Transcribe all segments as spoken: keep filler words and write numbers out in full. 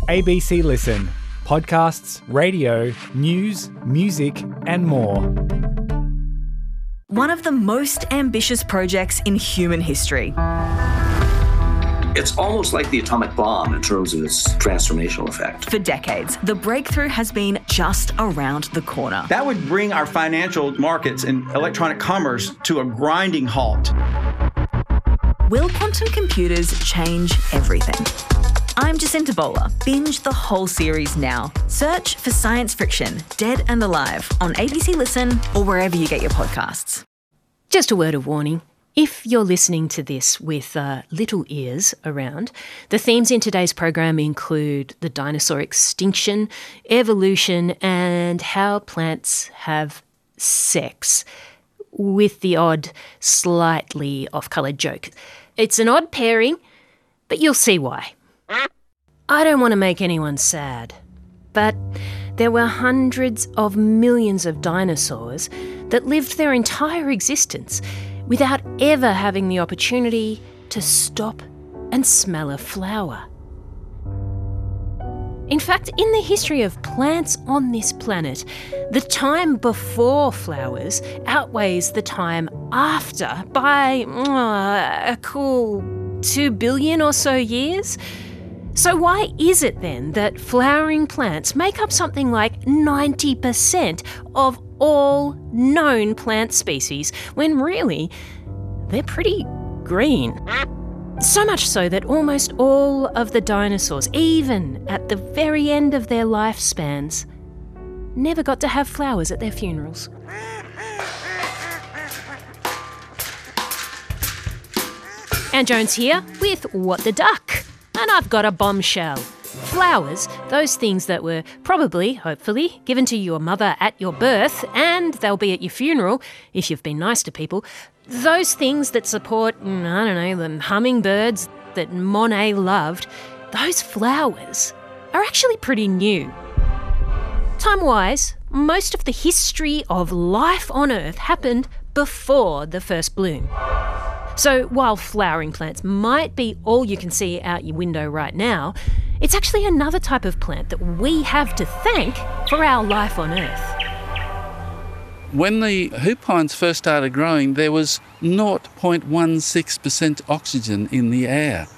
A B C Listen. Podcasts, radio, news, music and more. One of the most ambitious projects in human history. It's almost like the atomic bomb in terms of its transformational effect. For decades, the breakthrough has been just around the corner. That would bring our financial markets and electronic commerce to a grinding halt. Will quantum computers change everything? I'm Jacinta Bowler. Binge the whole series now. Search for Science Friction, Dead and Alive on A B C Listen or wherever you get your podcasts. Just a word of warning. If you're listening to this with uh, little ears around, the themes in today's program include the dinosaur extinction, evolution, and how plants have sex, with the odd, slightly off-coloured joke. It's an odd pairing, but you'll see why. I don't want to make anyone sad, but there were hundreds of millions of dinosaurs that lived their entire existence without ever having the opportunity to stop and smell a flower. In fact, in the history of plants on this planet, the time before flowers outweighs the time after by uh, a cool two billion or so years. So why is it then that flowering plants make up something like ninety percent of all known plant species, when really they're pretty green? So much so that almost all of the dinosaurs, even at the very end of their lifespans, never got to have flowers at their funerals. Anne Jones here with What the Duck. And I've got a bombshell. Flowers, those things that were probably, hopefully, given to your mother at your birth, and they'll be at your funeral, if you've been nice to people, those things that support, I don't know, the hummingbirds that Monet loved, those flowers are actually pretty new. Time-wise, most of the history of life on Earth happened before the first bloom. So while flowering plants might be all you can see out your window right now, it's actually another type of plant that we have to thank for our life on Earth. When the hoop pines first started growing, there was zero point one six percent oxygen in the air.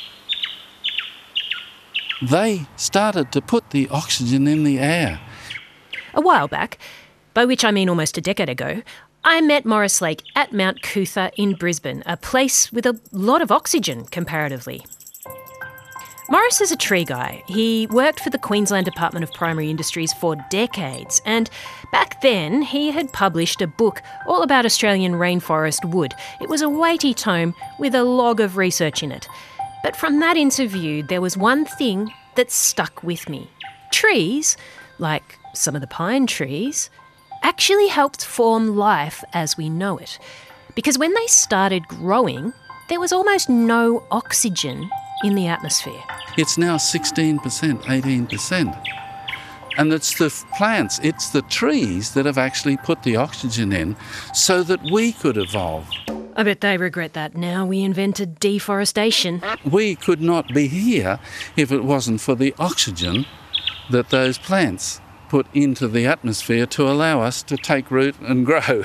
They started to put the oxygen in the air. A while back, by which I mean almost a decade ago, I met Maurice Lake at Mount Cootha in Brisbane, a place with a lot of oxygen comparatively. Maurice is a tree guy. He worked for the Queensland Department of Primary Industries for decades, and back then he had published a book all about Australian rainforest wood. It was a weighty tome with a log of research in it. But from that interview, there was one thing that stuck with me. Trees, like some of the pine trees, actually helped form life as we know it. Because when they started growing, there was almost no oxygen in the atmosphere. It's now sixteen percent, eighteen percent. And it's the plants, it's the trees that have actually put the oxygen in so that we could evolve. I bet they regret that now we invented deforestation. We could not be here if it wasn't for the oxygen that those plants put into the atmosphere to allow us to take root and grow.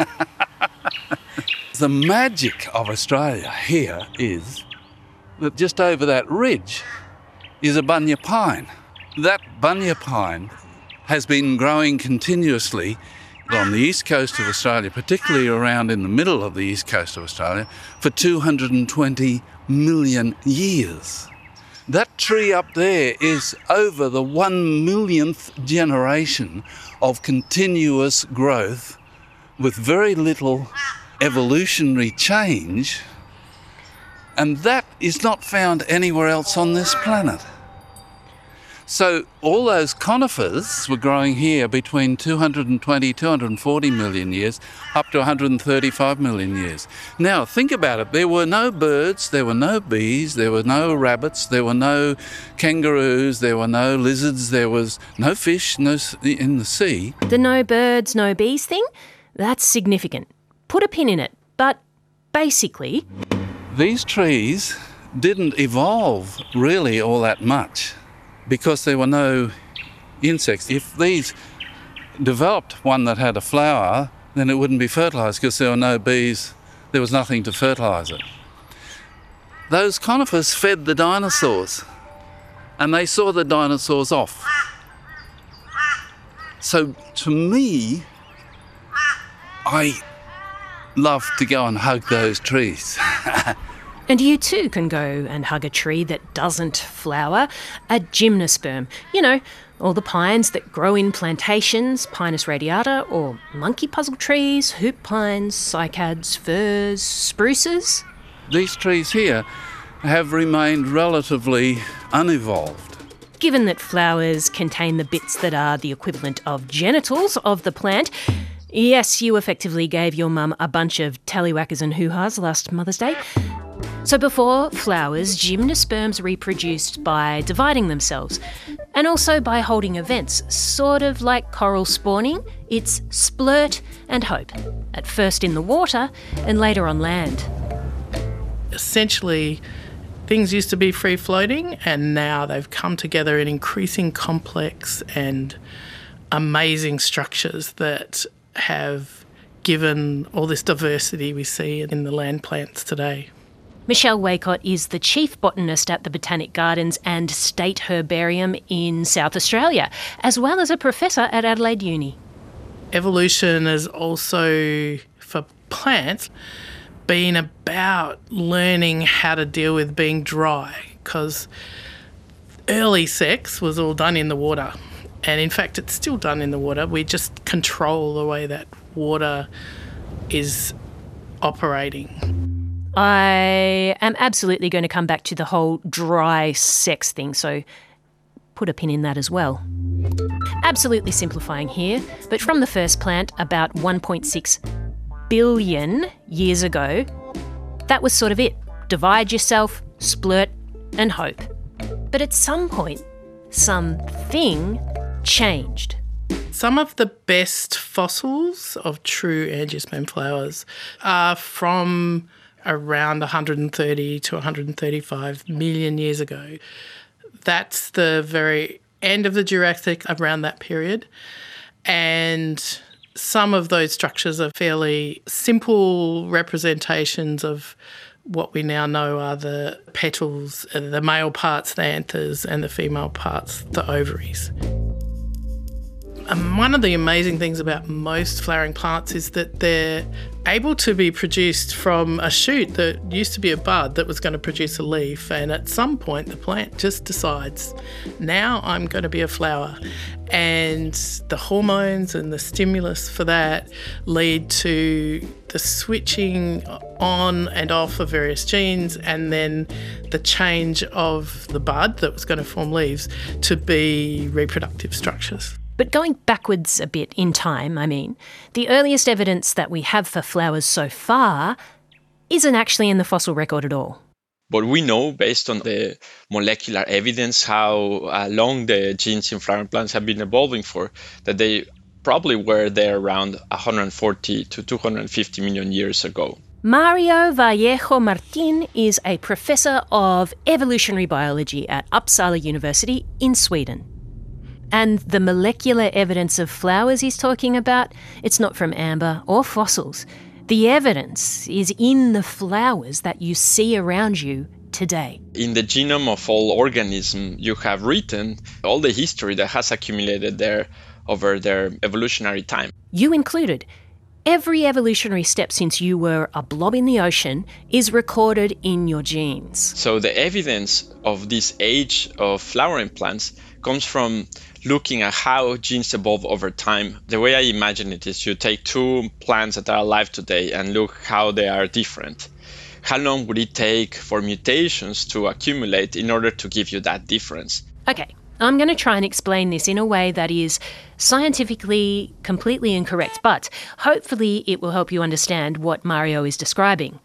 The magic of Australia here is that just over that ridge is a bunya pine. That bunya pine has been growing continuously on the east coast of Australia, particularly around in the middle of the east coast of Australia, for two hundred twenty million years. That tree up there is over the one millionth generation of continuous growth with very little evolutionary change, and that is not found anywhere else on this planet. So all those conifers were growing here between two hundred twenty, two hundred forty million years up to one hundred thirty-five million years. Now think about it, there were no birds, there were no bees, there were no rabbits, there were no kangaroos, there were no lizards, there was no fish no in the sea. The no birds, no bees thing? That's significant. Put a pin in it. But basically, these trees didn't evolve really all that much because there were no insects. If these developed one that had a flower, then it wouldn't be fertilised because there were no bees, there was nothing to fertilise it. Those conifers fed the dinosaurs, and they saw the dinosaurs off. So to me, I love to go and hug those trees. And you too can go and hug a tree that doesn't flower, a gymnosperm. You know, all the pines that grow in plantations, Pinus radiata, or monkey puzzle trees, hoop pines, cycads, firs, spruces. These trees here have remained relatively unevolved. Given that flowers contain the bits that are the equivalent of genitals of the plant, yes, you effectively gave your mum a bunch of tallywhackers and hoo-has last Mother's Day. So before flowers, gymnosperms reproduced by dividing themselves and also by holding events, sort of like coral spawning. It's splurt and hope, at first in the water and later on land. Essentially, things used to be free-floating and now they've come together in increasing complex and amazing structures that have given all this diversity we see in the land plants today. Michelle Waycott is the chief botanist at the Botanic Gardens and State Herbarium in South Australia, as well as a professor at Adelaide Uni. Evolution is also, for plants, been about learning how to deal with being dry, because early sex was all done in the water. And in fact, it's still done in the water. We just control the way that water is operating. I am absolutely going to come back to the whole dry sex thing, so put a pin in that as well. Absolutely simplifying here, but from the first plant about one point six billion years ago, that was sort of it. Divide yourself, splurt, and hope. But at some point, something changed. Some of the best fossils of true angiosperm flowers are from around one hundred thirty to one hundred thirty-five million years ago. That's the very end of the Jurassic, around that period. And some of those structures are fairly simple representations of what we now know are the petals, the male parts, the anthers, and the female parts, the ovaries. And one of the amazing things about most flowering plants is that they're able to be produced from a shoot that used to be a bud that was going to produce a leaf, and at some point the plant just decides, now I'm going to be a flower. And the hormones and the stimulus for that lead to the switching on and off of various genes, and then the change of the bud that was going to form leaves to be reproductive structures. But going backwards a bit in time, I mean, the earliest evidence that we have for flowers so far isn't actually in the fossil record at all. But we know, based on the molecular evidence, how uh, long the genes in flowering plants have been evolving for, that they probably were there around one hundred forty to two hundred fifty million years ago. Mario Vallejo Martin is a professor of evolutionary biology at Uppsala University in Sweden. And the molecular evidence of flowers he's talking about, it's not from amber or fossils. The evidence is in the flowers that you see around you today. In the genome of all organisms, you have written all the history that has accumulated there over their evolutionary time. You included. Every evolutionary step since you were a blob in the ocean is recorded in your genes. So the evidence of this age of flowering plants comes from looking at how genes evolve over time. The way I imagine it is you take two plants that are alive today and look how they are different. How long would it take for mutations to accumulate in order to give you that difference? Okay, I'm going to try and explain this in a way that is scientifically completely incorrect, but hopefully it will help you understand what Mario is describing.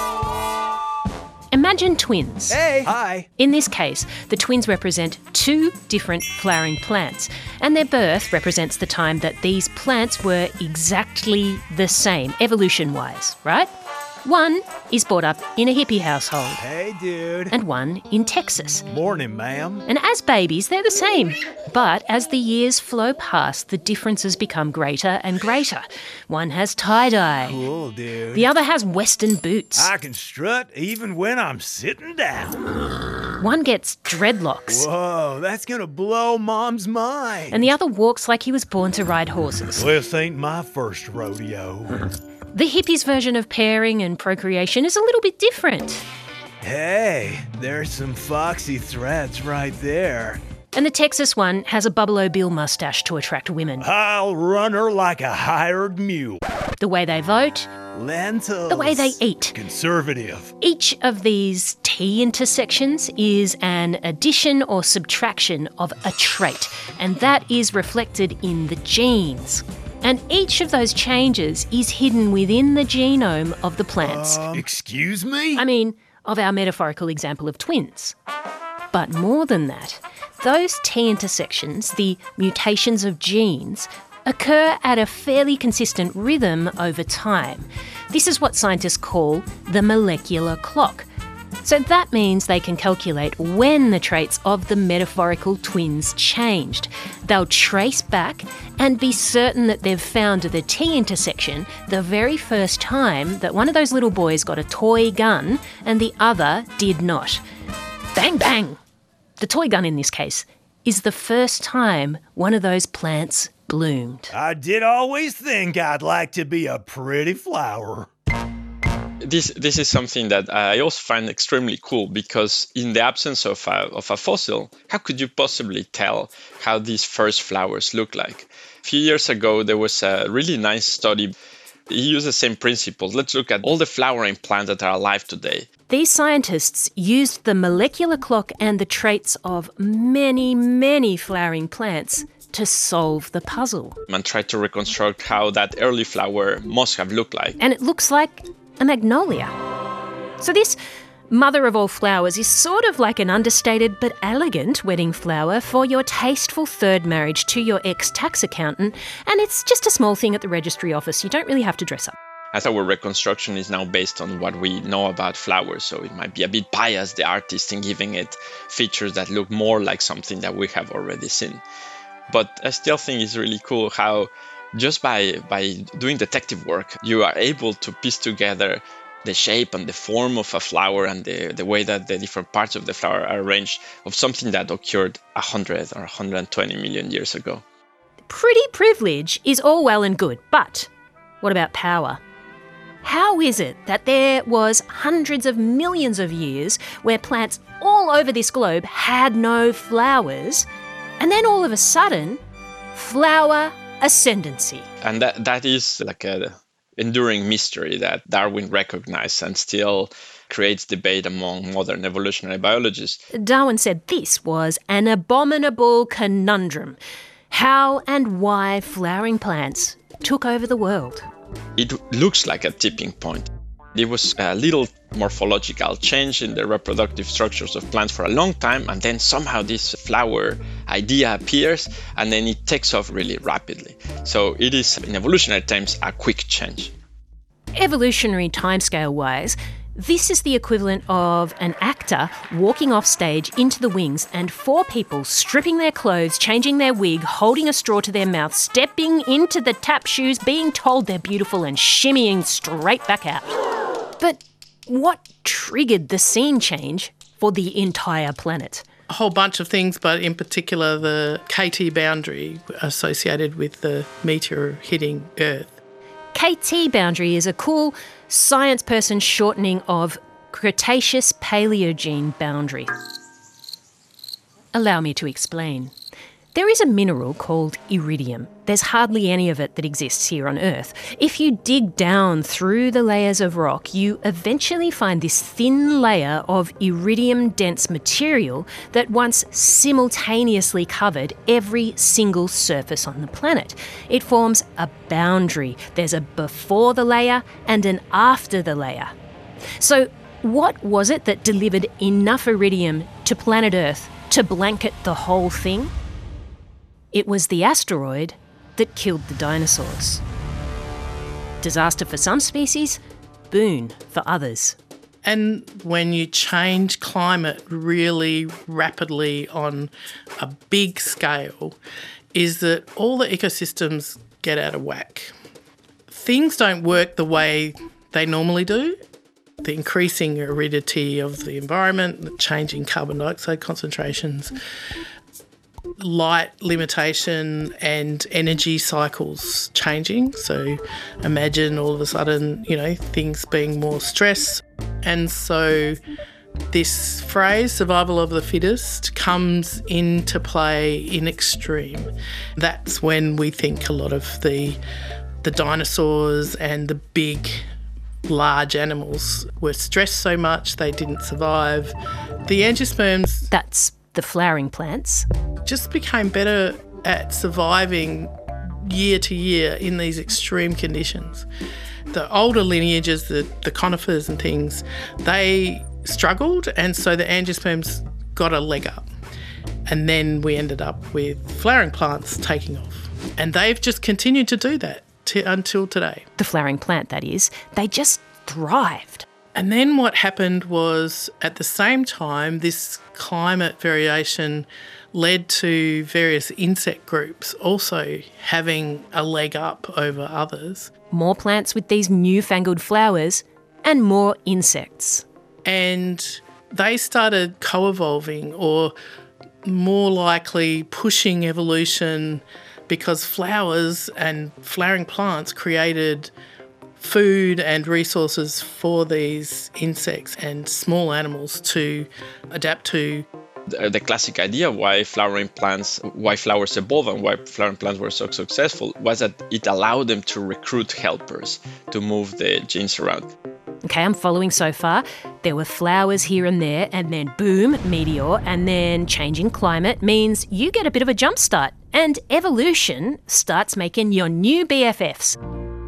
Imagine twins. Hey! Hi! In this case, the twins represent two different flowering plants, and their birth represents the time that these plants were exactly the same, evolution-wise, right? One is brought up in a hippie household. Hey, dude. And one in Texas. Morning, ma'am. And as babies, they're the same. But as the years flow past, the differences become greater and greater. One has tie-dye. Cool, dude. The other has Western boots. I can strut even when I'm sitting down. One gets dreadlocks. Whoa, that's gonna blow Mom's mind. And the other walks like he was born to ride horses. This ain't my first rodeo. The hippies' version of pairing and procreation is a little bit different. Hey, there's some foxy threads right there. And the Texas one has a Buffalo Bill mustache to attract women. I'll run her like a hired mule. The way they vote. Lentils. The way they eat. Conservative. Each of these T intersections is an addition or subtraction of a trait, and that is reflected in the genes. And each of those changes is hidden within the genome of the plants. Um, excuse me? I mean, of our metaphorical example of twins. But more than that, those T intersections, the mutations of genes, occur at a fairly consistent rhythm over time. This is what scientists call the molecular clock. So that means they can calculate when the traits of the metaphorical twins changed. They'll trace back and be certain that they've found the T intersection the very first time that one of those little boys got a toy gun and the other did not. Bang, bang! The toy gun in this case is the first time one of those plants bloomed. I did always think I'd like to be a pretty flower. This this is something that I also find extremely cool, because in the absence of a, of a fossil, how could you possibly tell how these first flowers look like? A few years ago, there was a really nice study. He used the same principles. Let's look at all the flowering plants that are alive today. These scientists used the molecular clock and the traits of many, many flowering plants to solve the puzzle. And tried to reconstruct how that early flower must have looked like. And it looks like a magnolia. So this mother of all flowers is sort of like an understated but elegant wedding flower for your tasteful third marriage to your ex-tax accountant, and it's just a small thing at the registry office. You don't really have to dress up. As our reconstruction is now based on what we know about flowers, so it might be a bit biased, the artist, in giving it features that look more like something that we have already seen. But I still think it's really cool how just by, by doing detective work, you are able to piece together the shape and the form of a flower and the, the way that the different parts of the flower are arranged of something that occurred one hundred or one hundred twenty million years ago. Pretty privilege is all well and good, but what about power? How is it that there was hundreds of millions of years where plants all over this globe had no flowers, and then all of a sudden, flower ascendancy? And that that is like a enduring mystery that Darwin recognized and still creates debate among modern evolutionary biologists. Darwin said this was an abominable conundrum: how and why flowering plants took over the world. It looks like a tipping point. There was a little morphological change in the reproductive structures of plants for a long time, and then somehow this flower idea appears, and then it takes off really rapidly. So it is, in evolutionary terms, a quick change. Evolutionary timescale-wise, this is the equivalent of an actor walking off stage into the wings and four people stripping their clothes, changing their wig, holding a straw to their mouth, stepping into the tap shoes, being told they're beautiful and shimmying straight back out. But what triggered the scene change for the entire planet? A whole bunch of things, but in particular the K T boundary associated with the meteor hitting Earth. K T boundary is a cool science person shortening of Cretaceous Paleogene boundary. Allow me to explain. There is a mineral called iridium. There's hardly any of it that exists here on Earth. If you dig down through the layers of rock, you eventually find this thin layer of iridium-dense material that once simultaneously covered every single surface on the planet. It forms a boundary. There's a before the layer and an after the layer. So what was it that delivered enough iridium to planet Earth to blanket the whole thing? It was the asteroid that killed the dinosaurs. Disaster for some species, boon for others. And when you change climate really rapidly on a big scale, is that all the ecosystems get out of whack. Things don't work the way they normally do. The increasing aridity of the environment, the changing carbon dioxide concentrations, light limitation and energy cycles changing. So imagine all of a sudden, you know, things being more stress. And so this phrase, survival of the fittest, comes into play in extreme. That's when we think a lot of the the dinosaurs and the big, large animals were stressed so much they didn't survive. The angiosperms... That's the flowering plants. ...just became better at surviving year to year in these extreme conditions. The older lineages, the, the conifers and things, they struggled, and so the angiosperms got a leg up. And then we ended up with flowering plants taking off. And they've just continued to do that t- until today. The flowering plant, that is. They just thrived. And then what happened was, at the same time, this climate variation led to various insect groups also having a leg up over others. More plants with these newfangled flowers and more insects. And they started co-evolving, or more likely pushing evolution, because flowers and flowering plants created food and resources for these insects and small animals to adapt to. The, the classic idea why flowering plants, why flowers evolved and why flowering plants were so successful was that it allowed them to recruit helpers to move the genes around. Okay, I'm following so far. There were flowers here and there, and then boom, meteor, and then changing climate means you get a bit of a jump start, and evolution starts making your new B F Fs.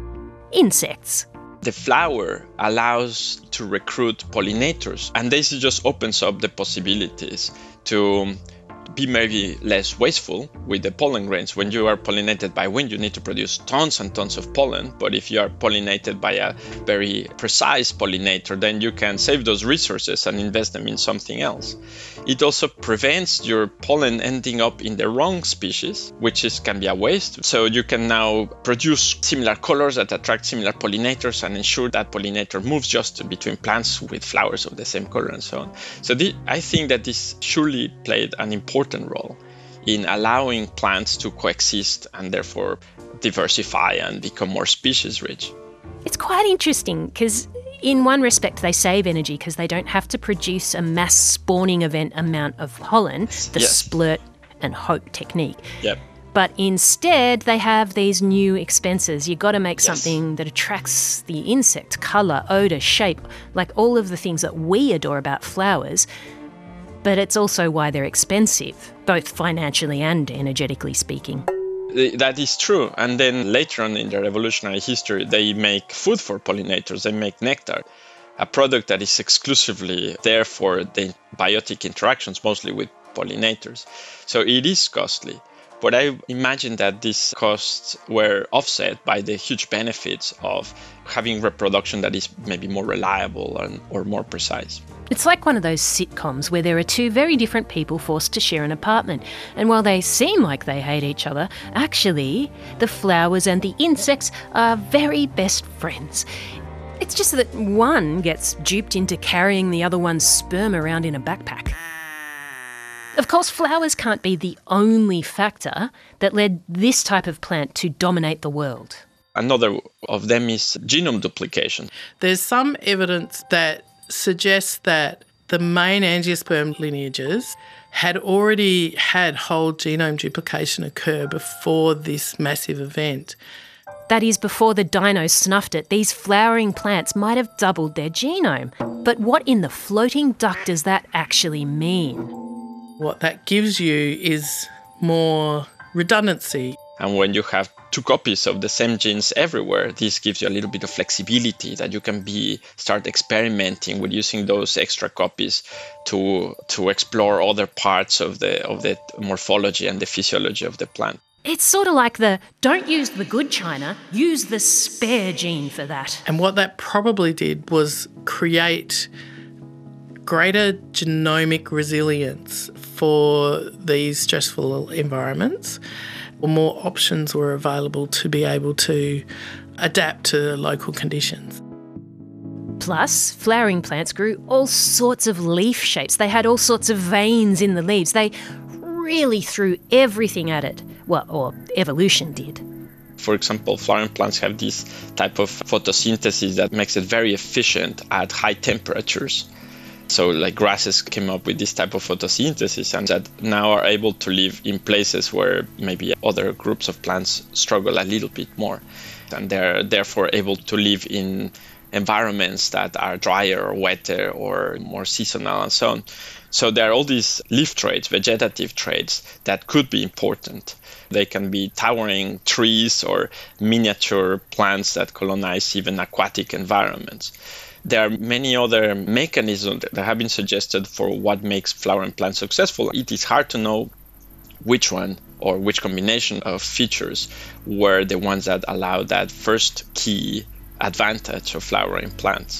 Insects. The flower allows to recruit pollinators, and this just opens up the possibilities to be maybe less wasteful with the pollen grains. When you are pollinated by wind, you need to produce tons and tons of pollen, but if you are pollinated by a very precise pollinator, then you can save those resources and invest them in something else. It also prevents your pollen ending up in the wrong species, which is can be a waste. So you can now produce similar colors that attract similar pollinators and ensure that pollinator moves just between plants with flowers of the same color and so on. So the, I think that this surely played an important role in allowing plants to coexist and therefore diversify and become more species rich. It's quite interesting because in one respect they save energy because they don't have to produce a mass spawning event amount of pollen, the yes. splurt and hope technique. Yep. But instead they have these new expenses. You've got to make yes. something that attracts the insect, colour, odour, shape, like all of the things that we adore about flowers. But it's also why they're expensive, both financially and energetically speaking. That is true. And then later on in their evolutionary history, they make food for pollinators. They make nectar, a product that is exclusively there for the biotic interactions, mostly with pollinators. So it is costly. But I imagine that these costs were offset by the huge benefits of having reproduction that is maybe more reliable and, or more precise. It's like one of those sitcoms where there are two very different people forced to share an apartment. And while they seem like they hate each other, actually, the flowers and the insects are very best friends. It's just that one gets duped into carrying the other one's sperm around in a backpack. Of course, flowers can't be the only factor that led this type of plant to dominate the world. Another of them is genome duplication. There's some evidence that suggests that the main angiosperm lineages had already had whole genome duplication occur before this massive event. That is, before the dinos snuffed it, these flowering plants might have doubled their genome. But what in the floating duck does that actually mean? What that gives you is more redundancy. And when you have two copies of the same genes everywhere, this gives you a little bit of flexibility that you can be start experimenting with using those extra copies to to explore other parts of the of the morphology and the physiology of the plant. It's sort of like the don't use the good china, use the spare gene for that. And what that probably did was create greater genomic resilience for these stressful environments. More options were available to be able to adapt to local conditions. Plus, flowering plants grew all sorts of leaf shapes. They had all sorts of veins in the leaves. They really threw everything at it. Well, or evolution did. For example, flowering plants have this type of photosynthesis that makes it very efficient at high temperatures. So like grasses came up with this type of photosynthesis and that now are able to live in places where maybe other groups of plants struggle a little bit more. And they're therefore able to live in environments that are drier or wetter or more seasonal and so on. So there are all these leaf traits, vegetative traits that could be important. They can be towering trees or miniature plants that colonize even aquatic environments. There are many other mechanisms that have been suggested for what makes flowering plants successful. It is hard to know which one or which combination of features were the ones that allow that first key advantage of flowering plants.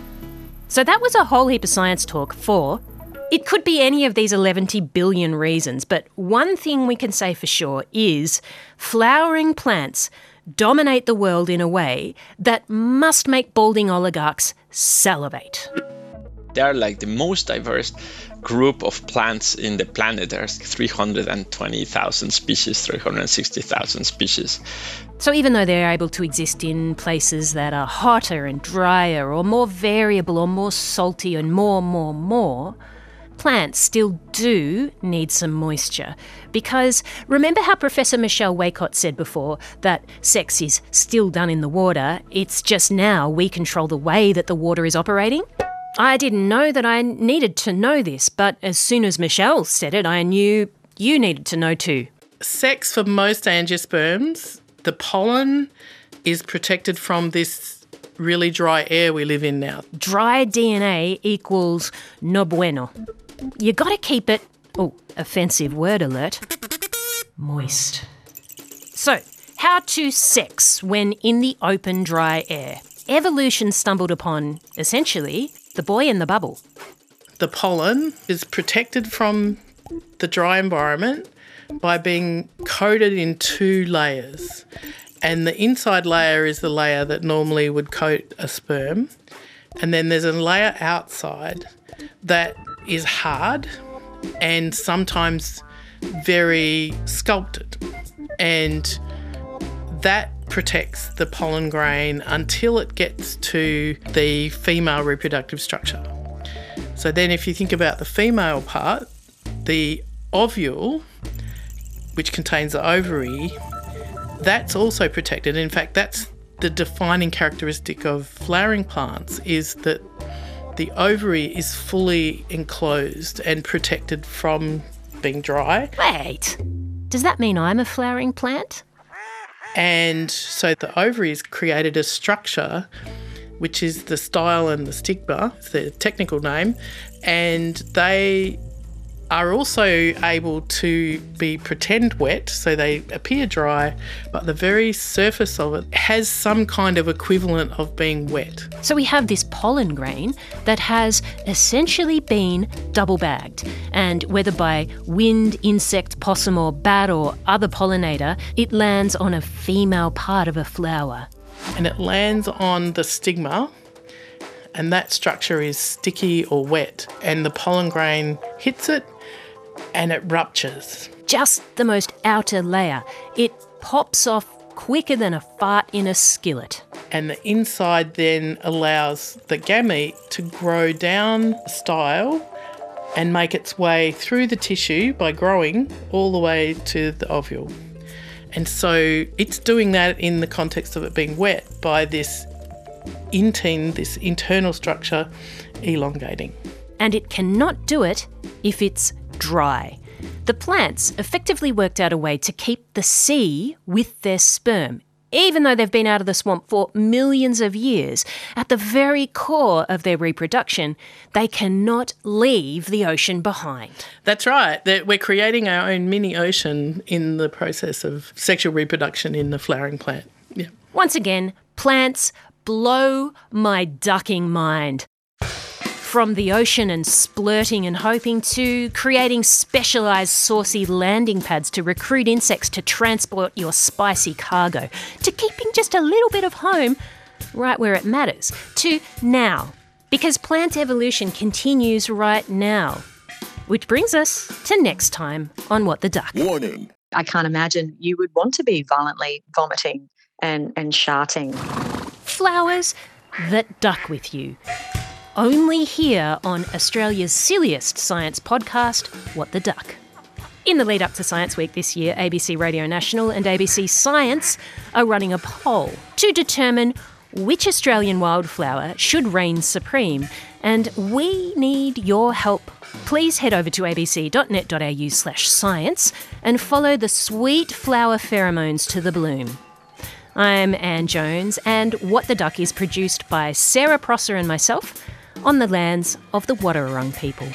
So that was a whole heap of science talk for... It could be any of these eleven billion reasons, but one thing we can say for sure is flowering plants dominate the world in a way that must make balding oligarchs salivate. They are like the most diverse group of plants in the planet. There's three hundred twenty thousand species, three hundred sixty thousand species. So even though they're able to exist in places that are hotter and drier or more variable or more salty and more, more, more, plants still do need some moisture. Because remember how Professor Michelle Waycott said before that sex is still done in the water, it's just now we control the way that the water is operating? I didn't know that I needed to know this, but as soon as Michelle said it, I knew you needed to know too. Sex for most angiosperms, the pollen is protected from this really dry air we live in now. Dry D N A equals no bueno. You gotta keep it, oh, offensive word alert, moist. So, how to sex when in the open, dry air? Evolution stumbled upon, essentially, the boy in the bubble. The pollen is protected from the dry environment by being coated in two layers. And the inside layer is the layer that normally would coat a sperm. And then there's a layer outside that is hard and sometimes very sculpted. And that protects the pollen grain until it gets to the female reproductive structure. So then if you think about the female part, the ovule, which contains the ovary, that's also protected. In fact, that's the defining characteristic of flowering plants, is that the ovary is fully enclosed and protected from being dry. Wait, does that mean I'm a flowering plant? And so the ovaries created a structure, which is the style and the stigma, it's the technical name, and they are also able to be pretend wet, so they appear dry, but the very surface of it has some kind of equivalent of being wet. So we have this pollen grain that has essentially been double bagged, and whether by wind, insect, possum or bat or other pollinator, it lands on a female part of a flower. And it lands on the stigma, and that structure is sticky or wet, and the pollen grain hits it and it ruptures. Just the most outer layer. It pops off quicker than a fart in a skillet. And the inside then allows the gamete to grow down the style and make its way through the tissue by growing all the way to the ovule. And so it's doing that in the context of it being wet by this intine, this internal structure, elongating. And it cannot do it if it's dry. The plants effectively worked out a way to keep the sea with their sperm, Even though they've been out of the swamp for millions of years, at the very core of their reproduction, they cannot leave the ocean behind. That's right. That we're creating our own mini ocean in the process of sexual reproduction in the flowering plant. Yeah. Once again, plants blow my ducking mind. From the ocean and splurting and hoping to creating specialised saucy landing pads to recruit insects to transport your spicy cargo, to keeping just a little bit of home right where it matters, to now, because plant evolution continues right now. Which brings us to next time on What the Duck. Warning. I can't imagine you would want to be violently vomiting and, and sharting. Flowers that duck with you. Only here on Australia's silliest science podcast, What the Duck. In the lead up to Science Week this year, A B C Radio National and A B C Science are running a poll to determine which Australian wildflower should reign supreme, and we need your help. Please head over to abc.net.au slash science and follow the sweet flower pheromones to the bloom. I'm Anne Jones, and What the Duck is produced by Sarah Prosser and myself on the lands of the Wadawurrung people.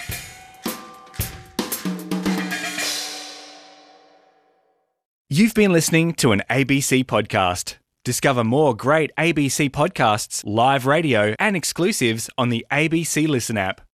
You've been listening to an A B C podcast. Discover more great A B C podcasts, live radio, and exclusives on the A B C Listen app.